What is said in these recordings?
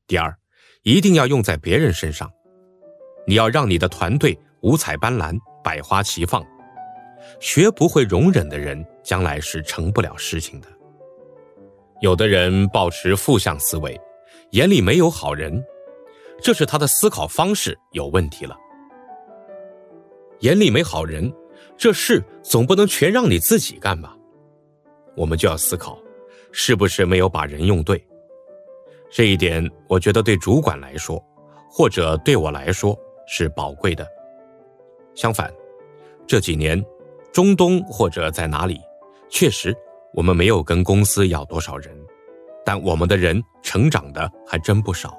第二，一定要用在别人身上。你要让你的团队五彩斑斓，百花齐放。学不会容忍的人，将来是成不了事情的。有的人抱持负向思维，眼里没有好人，这是他的思考方式有问题了。眼里没好人，这事总不能全让你自己干吧？我们就要思考，是不是没有把人用对。这一点我觉得对主管来说，或者对我来说是宝贵的。相反，这几年中东或者在哪里，确实我们没有跟公司要多少人，但我们的人成长的还真不少。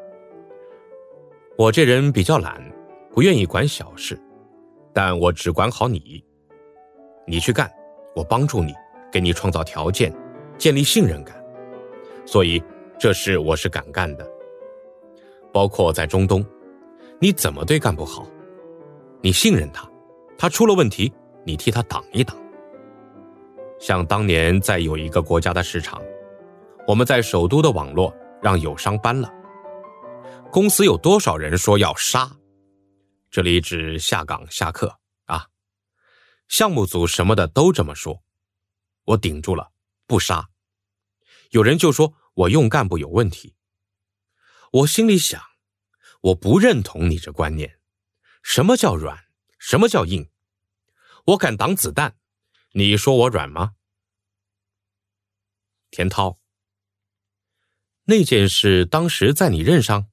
我这人比较懒，不愿意管小事，但我只管好你。你去干，我帮助你，给你创造条件，建立信任感。所以这事我是敢干的。包括在中东，你怎么对干部好？你信任他，他出了问题，你替他挡一挡。像当年在有一个国家的市场，我们在首都的网络让友商搬了，公司有多少人说要杀？这里指下岗下课啊，项目组什么的都这么说，我顶住了，不杀。有人就说我用干部有问题，我心里想，我不认同你这观念。什么叫软？什么叫硬？我敢挡子弹，你说我软吗？田涛，那件事当时在你任上？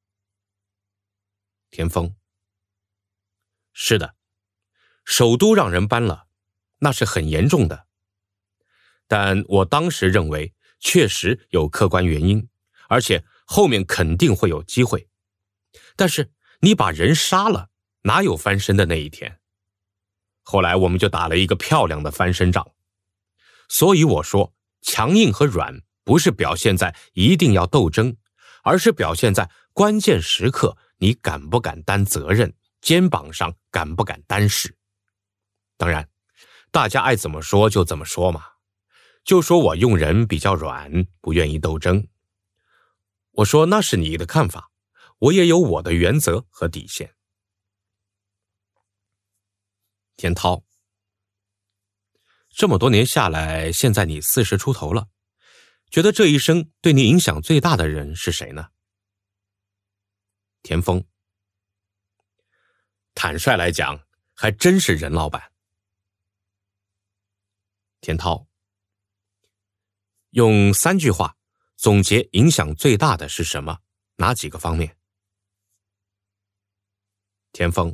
田丰，是的，首都让人搬了，那是很严重的。但我当时认为确实有客观原因，而且后面肯定会有机会。但是你把人杀了，哪有翻身的那一天？后来我们就打了一个漂亮的翻身仗。所以我说，强硬和软不是表现在一定要斗争，而是表现在关键时刻你敢不敢担责任，肩膀上敢不敢担事。当然，大家爱怎么说就怎么说嘛，就说我用人比较软，不愿意斗争。我说那是你的看法，我也有我的原则和底线。田涛，这么多年下来，现在你40出头了，觉得这一生对你影响最大的人是谁呢？田丰，坦率来讲，还真是任老板。田涛，用3句话总结影响最大的是什么？哪几个方面？田丰，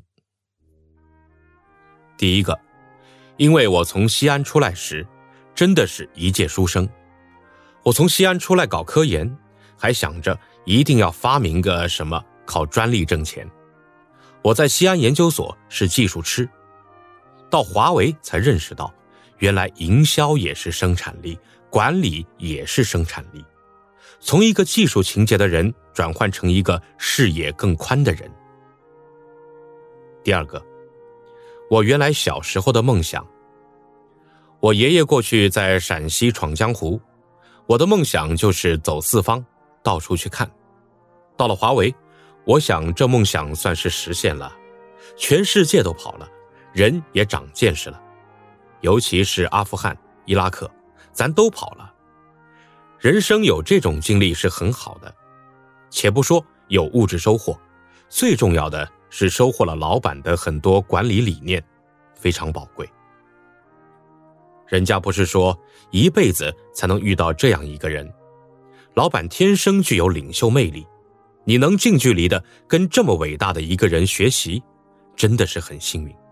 第一个，因为我从西安出来时，真的是一介书生。我从西安出来搞科研，还想着一定要发明个什么，靠专利挣钱。我在西安研究所是技术痴，到华为才认识到，原来营销也是生产力，管理也是生产力。从一个技术情节的人转换成一个视野更宽的人。第二个，我原来小时候的梦想，我爷爷过去在陕西闯江湖，我的梦想就是走四方，到处去看。到了华为，我想这梦想算是实现了，全世界都跑了，人也长见识了，尤其是阿富汗、伊拉克，咱都跑了。人生有这种经历是很好的，且不说有物质收获，最重要的是收获了老板的很多管理理念，非常宝贵。人家不是说一辈子才能遇到这样一个人，老板天生具有领袖魅力，你能近距离的跟这么伟大的一个人学习，真的是很幸运。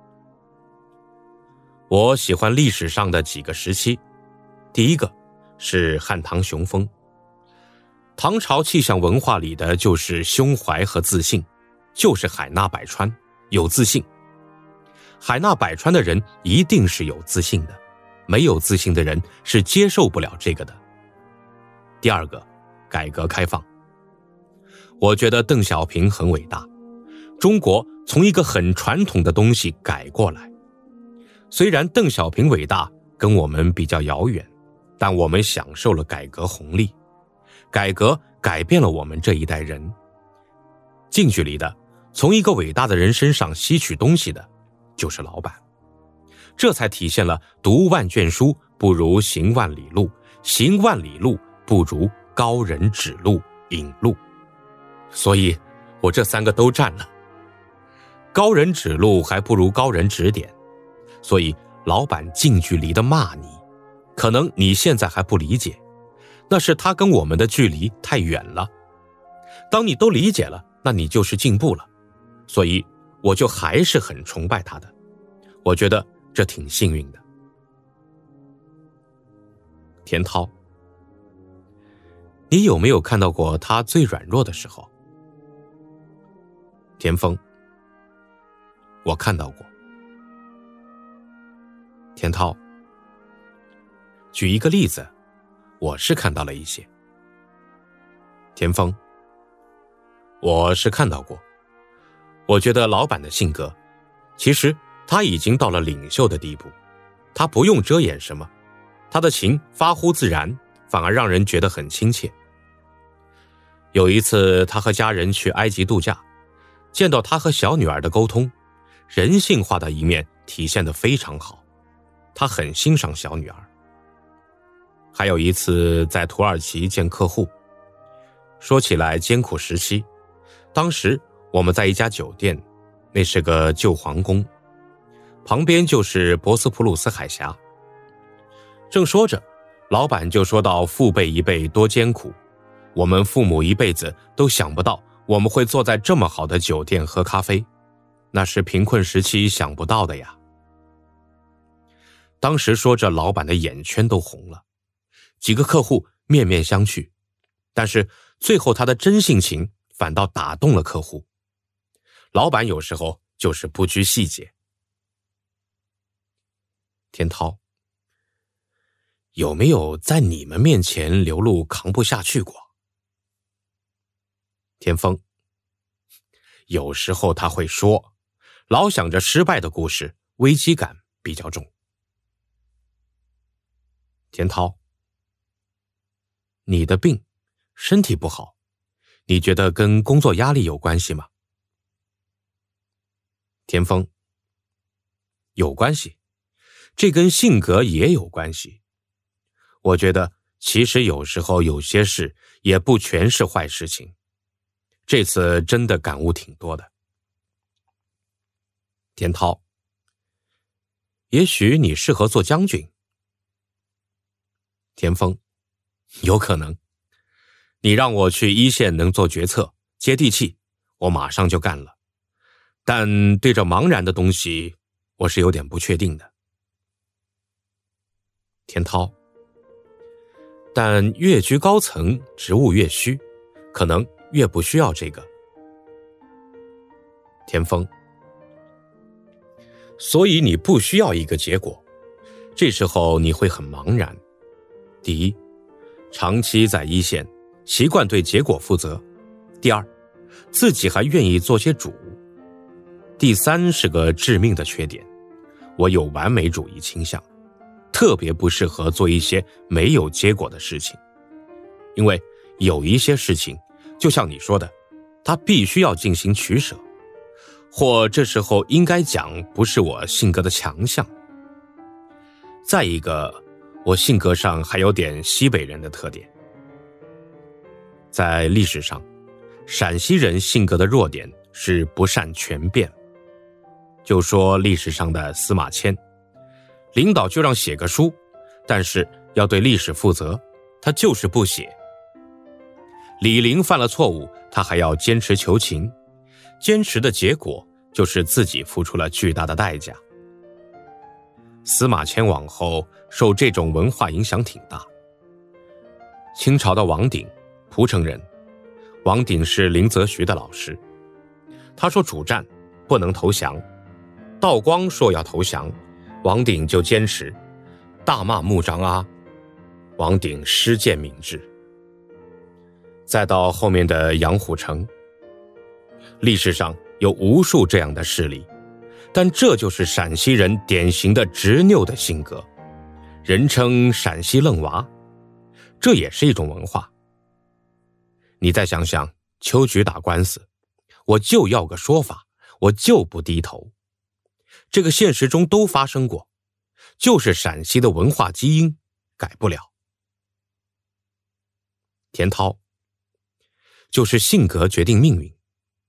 我喜欢历史上的几个时期，第一个是汉唐雄风。唐朝气象文化里的就是胸怀和自信，就是海纳百川，有自信。海纳百川的人一定是有自信的，没有自信的人是接受不了这个的。第二个，改革开放。我觉得邓小平很伟大，中国从一个很传统的东西改过来。虽然邓小平伟大跟我们比较遥远，但我们享受了改革红利。改革改变了我们这一代人。近距离的从一个伟大的人身上吸取东西的就是老板，这才体现了读万卷书不如行万里路，行万里路不如高人指路引路。所以我这3个都占了。高人指路还不如高人指点，所以老板近距离的骂你，可能你现在还不理解，那是他跟我们的距离太远了。当你都理解了，那你就是进步了。所以我就还是很崇拜他的，我觉得这挺幸运的。田涛，你有没有看到过他最软弱的时候？田丰，我看到过。田涛，举一个例子，我是看到了一些。田丰，我是看到过。我觉得老板的性格，其实他已经到了领袖的地步，他不用遮掩什么，他的情发乎自然，反而让人觉得很亲切。有一次他和家人去埃及度假，见到他和小女儿的沟通，人性化的一面体现得非常好，他很欣赏小女儿。还有一次在土耳其见客户，说起来艰苦时期，当时我们在一家酒店，那是个旧皇宫，旁边就是博斯普鲁斯海峡。正说着，老板就说到父辈一辈多艰苦，我们父母一辈子都想不到我们会坐在这么好的酒店喝咖啡，那是贫困时期想不到的呀。当时说着，老板的眼圈都红了，几个客户面面相觑，但是最后他的真性情反倒打动了客户。老板有时候就是不拘细节。田涛，有没有在你们面前流露扛不下去过？田丰，有时候他会说，老想着失败的故事，危机感比较重。田涛，你的病，身体不好，你觉得跟工作压力有关系吗？田丰，有关系，这跟性格也有关系。我觉得其实有时候有些事也不全是坏事情，这次真的感悟挺多的。田涛，也许你适合做将军。田丰，有可能。你让我去一线能做决策，接地气，我马上就干了。但对这茫然的东西，我是有点不确定的。田涛，但越居高层，职务越虚，可能越不需要这个。田丰，所以你不需要一个结果，这时候你会很茫然。第一，长期在一线，习惯对结果负责。第二，自己还愿意做些主。第三是个致命的缺点，我有完美主义倾向，特别不适合做一些没有结果的事情。因为有一些事情，就像你说的，它必须要进行取舍，或这时候应该讲不是我性格的强项。再一个，我性格上还有点西北人的特点。在历史上，陕西人性格的弱点是不善权变。就说历史上的司马迁，领导就让写个书，但是要对历史负责，他就是不写。李陵犯了错误，他还要坚持求情，坚持的结果就是自己付出了巨大的代价。司马迁往后受这种文化影响挺大。清朝的王鼎，蒲城人，王鼎是林则徐的老师。他说主战不能投降，道光说要投降，王鼎就坚持，大骂穆彰阿，王鼎失谏明志。再到后面的杨虎城，历史上有无数这样的事例，但这就是陕西人典型的执拗的性格，人称陕西愣娃，这也是一种文化。 你再想想秋菊打官司，我就要个说法，我就不低头。这个现实中都发生过，就是陕西的文化基因改不了。田涛，就是性格决定命运。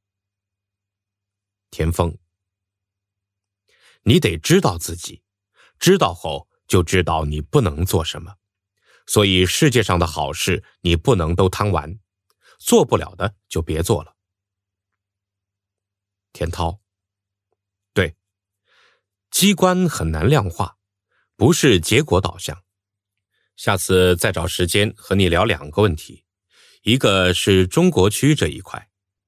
田丰，你得知道自己，知道后就知道你不能做什么，所以世界上的好事你不能都贪玩，做不了的就别做了。田涛，对，机关很难量化，不是结果导向。下次再找时间和你聊2个问题，一个是中国区这一块。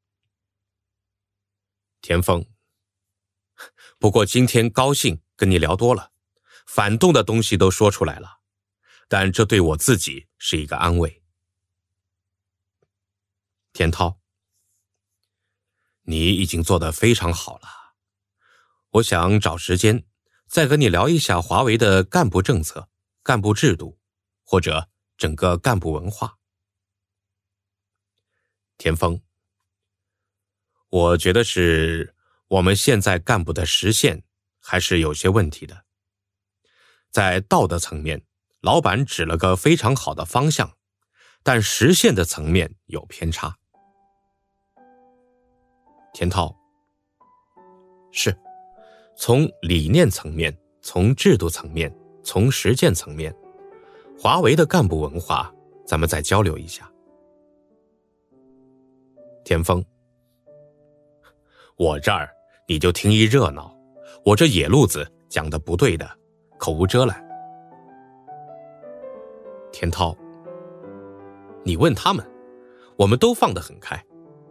田丰，不过今天高兴跟你聊多了，反动的东西都说出来了，但这对我自己是一个安慰。田涛，你已经做得非常好了，我想找时间再跟你聊一下华为的干部政策、干部制度，或者整个干部文化。田丰，我觉得是我们现在干部的实现还是有些问题的。在道德层面，老板指了个非常好的方向，但实现的层面有偏差。田涛，是，从理念层面，从制度层面，从实践层面，华为的干部文化咱们再交流一下。田丰，我这儿你就听一热闹，我这野路子讲的不对的，口无遮拦。田涛，你问他们，我们都放得很开。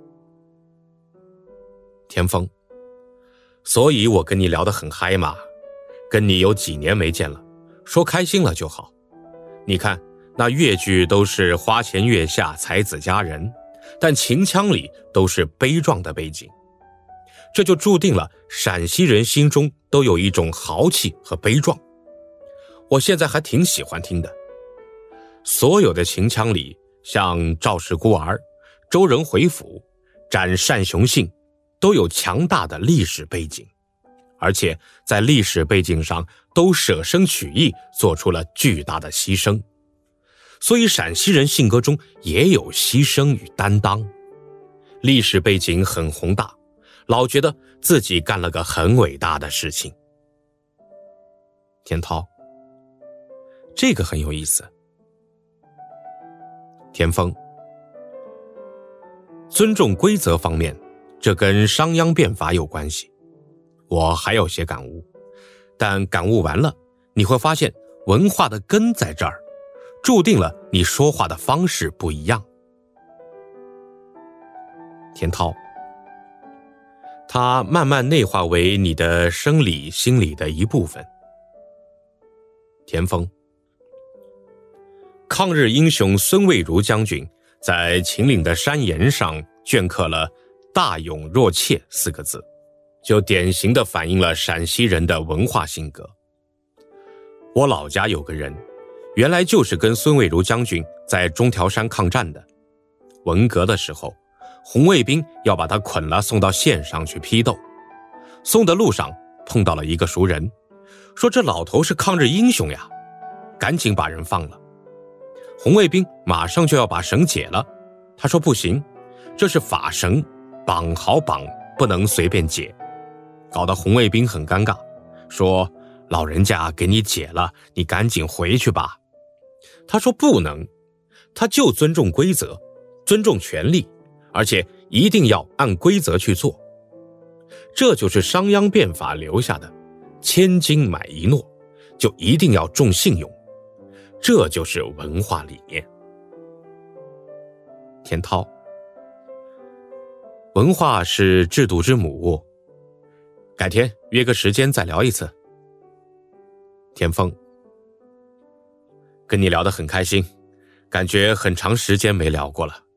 田丰，所以我跟你聊得很嗨嘛，跟你有几年没见了，说开心了就好。你看那越剧都是花前月下才子佳人，但秦腔里都是悲壮的背景，这就注定了陕西人心中都有一种豪气和悲壮。我现在还挺喜欢听的。所有的秦腔里，像赵氏孤儿、周人回府、斩单雄信，都有强大的历史背景，而且在历史背景上都舍生取义，做出了巨大的牺牲。所以陕西人性格中也有牺牲与担当，历史背景很宏大，老觉得自己干了个很伟大的事情。田涛，这个很有意思。田丰，尊重规则方面，这跟商鞅变法有关系，我还有些感悟，但感悟完了，你会发现文化的根在这儿，注定了你说话的方式不一样。田涛，它慢慢内化为你的生理心理的一部分。田丰，抗日英雄孙蔚如将军在秦岭的山岩上镌刻了大勇若怯4个字，就典型地反映了陕西人的文化性格。我老家有个人，原来就是跟孙蔚如将军在中条山抗战的。文革的时候，红卫兵要把他捆了送到县上去批斗，送的路上碰到了一个熟人，说这老头是抗日英雄呀，赶紧把人放了。红卫兵马上就要把绳解了，他说不行，这是法绳，绑好绑，不能随便解。搞得红卫兵很尴尬，说老人家给你解了，你赶紧回去吧。他说不能，他就尊重规则，尊重权利，而且一定要按规则去做。这就是商鞅变法留下的千金买一诺，就一定要重信用，这就是文化理念。田涛，文化是制度之母，改天约个时间再聊一次。田丰，跟你聊得很开心，感觉很长时间没聊过了。